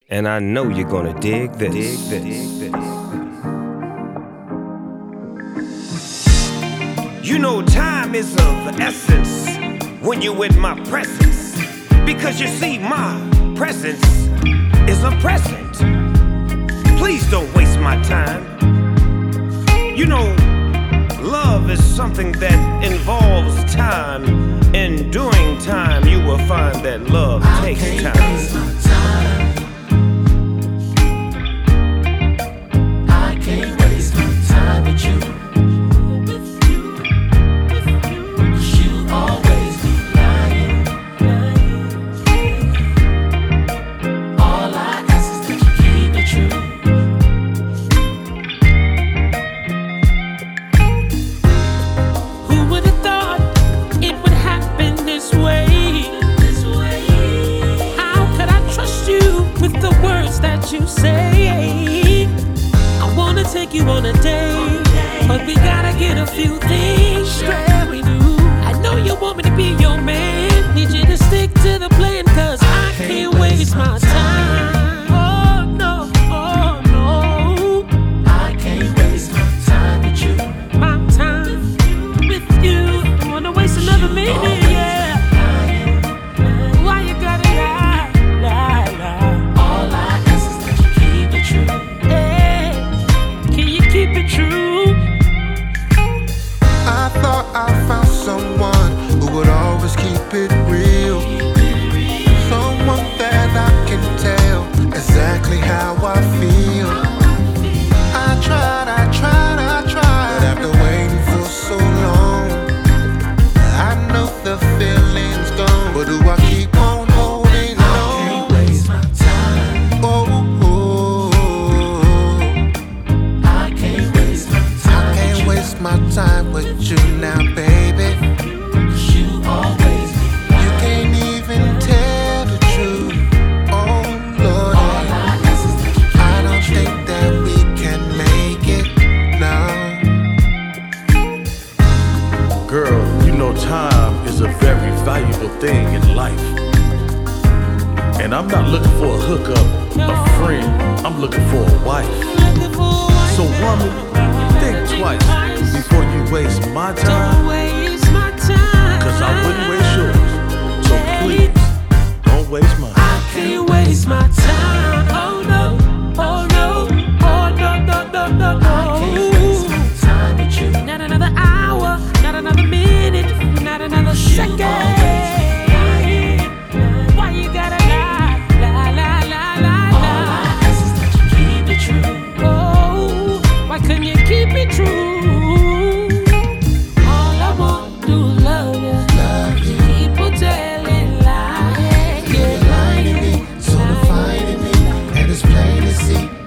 And I know you're gonna dig this. You know time is of essence when you're with my presence, because you see my presence is a present. Please don't waste my time. You know, love is something that involves time. In doing time, you will find that love takes time. You say I wanna take you on a date, but we gotta get a few things straight. We do. I know you want me to be your man. Need you to stick to the plan, cause I can't waste my time. Oh no, oh no, I can't waste my time with you. My time with you. I wanna waste another minute, yeah. Why you gotta lie? Someone who would always keep it real. Someone that I can tell exactly how I feel. I tried, but after waiting for so long, I know the feeling's gone. But do I keep on holding on? I can't waste my time. I can't waste my time. I can't waste my time with you now, baby. Girl, you know time is a very valuable thing in life. And I'm not looking for a hookup, a friend, I'm looking for a wife. So woman, think twice before you waste my time. Cause I wouldn't waste yours. So please, don't waste mine. I can't waste my time. Oh no, oh no, oh no, no, no, no, no. I can't waste my time with you. Not another hour, not another minute, not another second. Why you gotta lie, lie, lie, lie, lie? All I ask is that you keep it true. Oh, why couldn't you keep it true? All I want to do is love you. People telling lies. You're lying to me, so defining me, and it's plain to see.